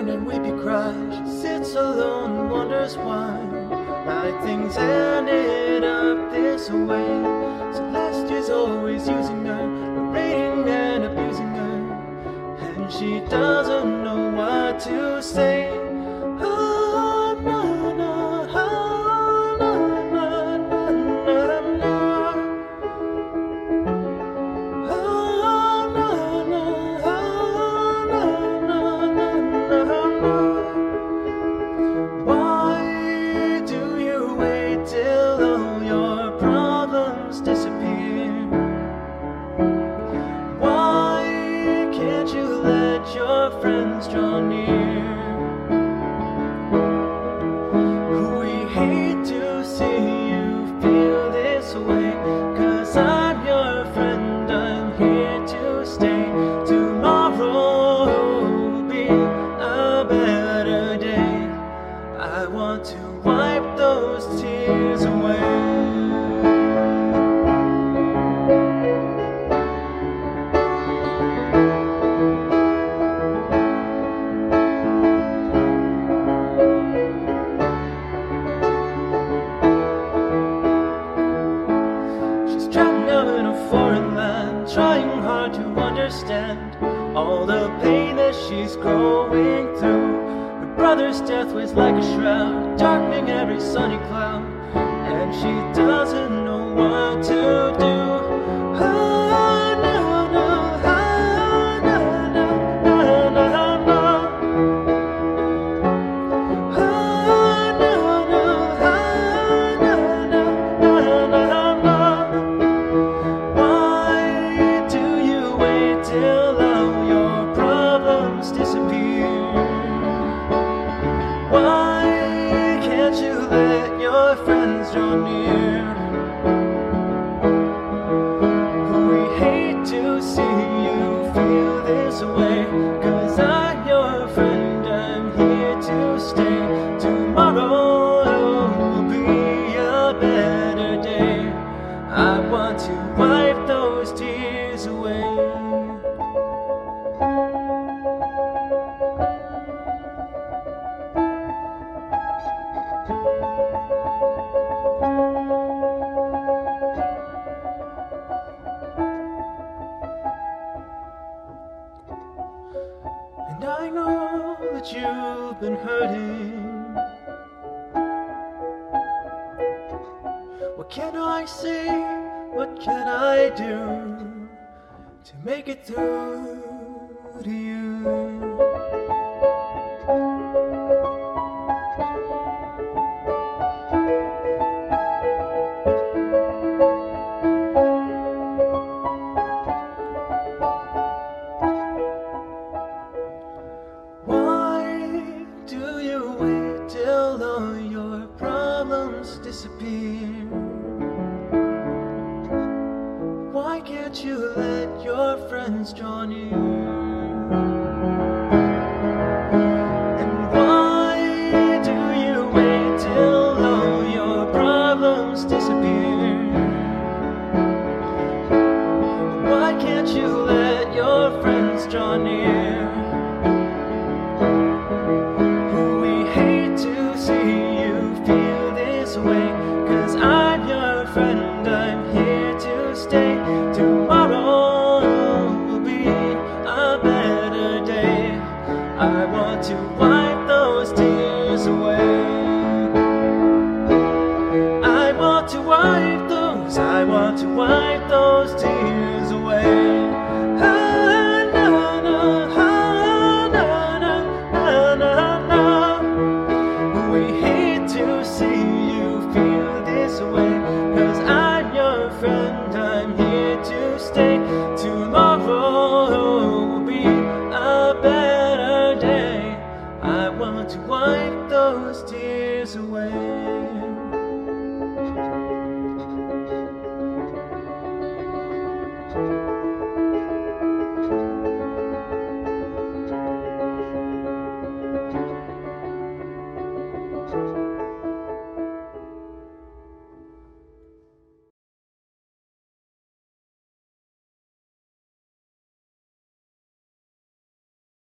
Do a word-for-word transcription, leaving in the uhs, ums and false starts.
crying and weepy cry. She sits alone and wonders why why things ended up this way. Celeste is always using her, berating and abusing her, and she doesn't know what to say. Oh, no, no, oh, no, no, no, no, no. Oh, no, no, oh, no, no, no, no, no. Why do you wait till all your problems disappear? Why can't you let your friends draw near? We hate to see you feel this way, 'cause I'm your friend, I'm here to stay. Tomorrow will be a better day. I want to wipe those tears away. Foreign land, trying hard to understand all the pain that she's going through. Her brother's death was like a shroud, darkening every sunny cloud, and she doesn't know what to do. Oh, no, no, oh, no, no, no, no, no. Oh, no, no, oh, no, no, no, no, no. Till all your problems disappear. Why can't you let your friends draw near? We hate to see you feel this way, 'cause I'm your friend, I'm here to stay. Tomorrow will be a better day. I want to wipe those tears away. And I know that you've been hurting. What can I say? What can I do to make it through to you? All your problems disappear. Why can't you let your friends draw near? And why do you wait till all your problems disappear? Why can't you let your friends draw near? Way, 'cause I'm your friend, I'm here to stay. Tomorrow will be a better day. I want to wipe those tears away. I want to wipe those, I want to wipe those tears away. I'm here to stay. Tomorrow will be a better day. I want to wipe those tears away. Thank you.